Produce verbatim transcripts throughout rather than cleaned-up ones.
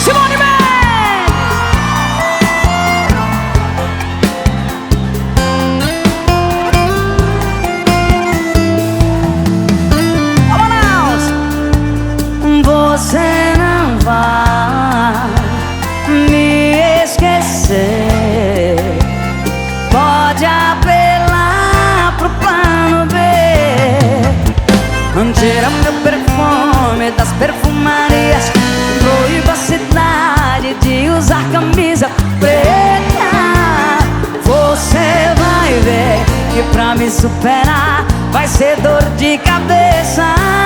Simone Mendes! Você não vai me esquecer. Pode apelar pro plano B. Tira meu perfume das perfumarias. Proíba a cidade de usar camisa preta. Você vai ver que pra me superar vai ser dor de cabeça.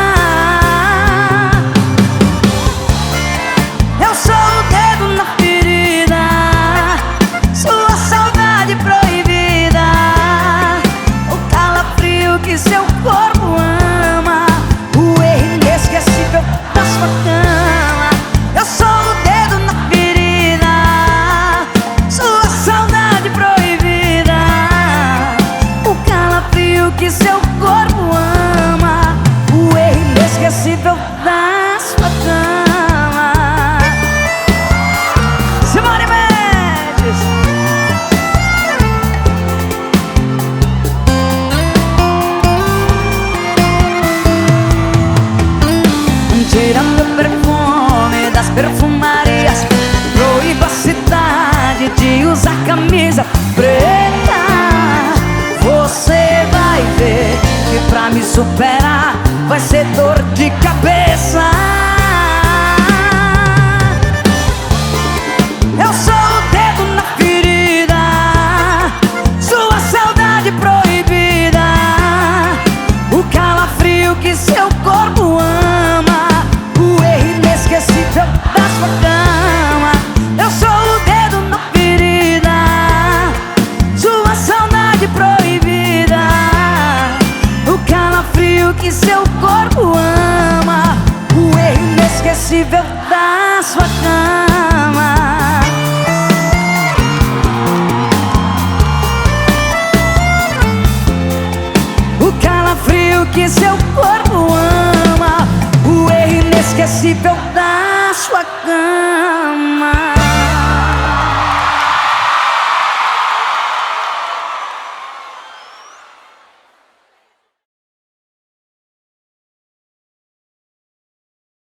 Eu sou o dedo na ferida, sua saudade proibida, o calafrio que seu corpo ama, o erro inesquecível da sua cama. Eu sou o dedo na ferida, sua saudade proibida, o calafrio que seu corpo ama, o erro inesquecível da sua cama. Tira meu perfume das perfumarias. Proíba a cidade de usar camisa preta. Você vai ver que pra me superar vai ser dor de cabeça. Eu sou o dedo na ferida, sua saudade proibida, o calafrio que seu corpo ama, o erro inesquecível da sua cama. Eu sou o dedo na ferida, sua saudade proibida, o calafrio que seu corpo ama, o erro inesquecível da sua cama. O calafrio que seu corpo ama, o erro inesquecível da sua cama.